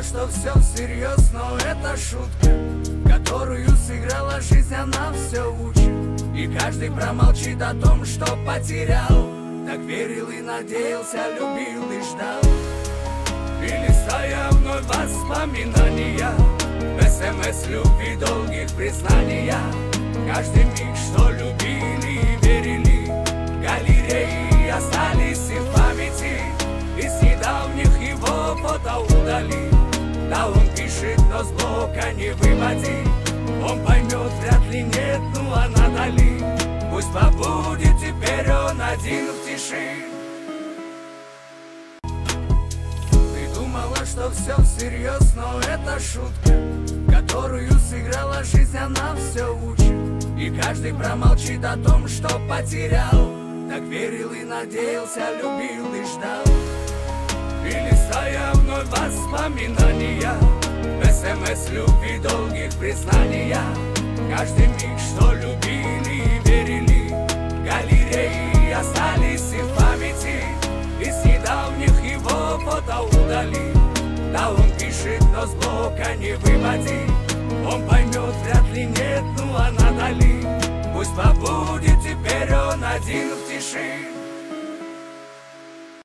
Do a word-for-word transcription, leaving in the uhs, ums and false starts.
что все всерьез, но это шутка, которую сыграла жизнь, она все учит. И каждый промолчит о том, что потерял. Так верил и надеялся, любил и ждал. И листая вновь воспоминания, СМС любви, долгих признаний, каждый миг, что любили и верили, галереи остались и в памяти. Из недавних его фото удали. Да, он пишет, но с блока не выводи. Он поймет, вряд ли нет, ну а надали. Пусть побудет теперь он один в тиши. Ты думала, что все всерьез, но это шутка, которую сыграла жизнь, она все учит. И каждый промолчит о том, что потерял. Так верил и надеялся, любил и ждал. И листая вновь воспоминания, СМС любви, долгих признаний, каждый миг, что любили и верили, галереи остались и в памяти. Из недавних его фото удали. Да, он пишет, но с блока не выводи. Он поймет, вряд ли нет, ну а надали. Пусть побудет теперь он один в тиши.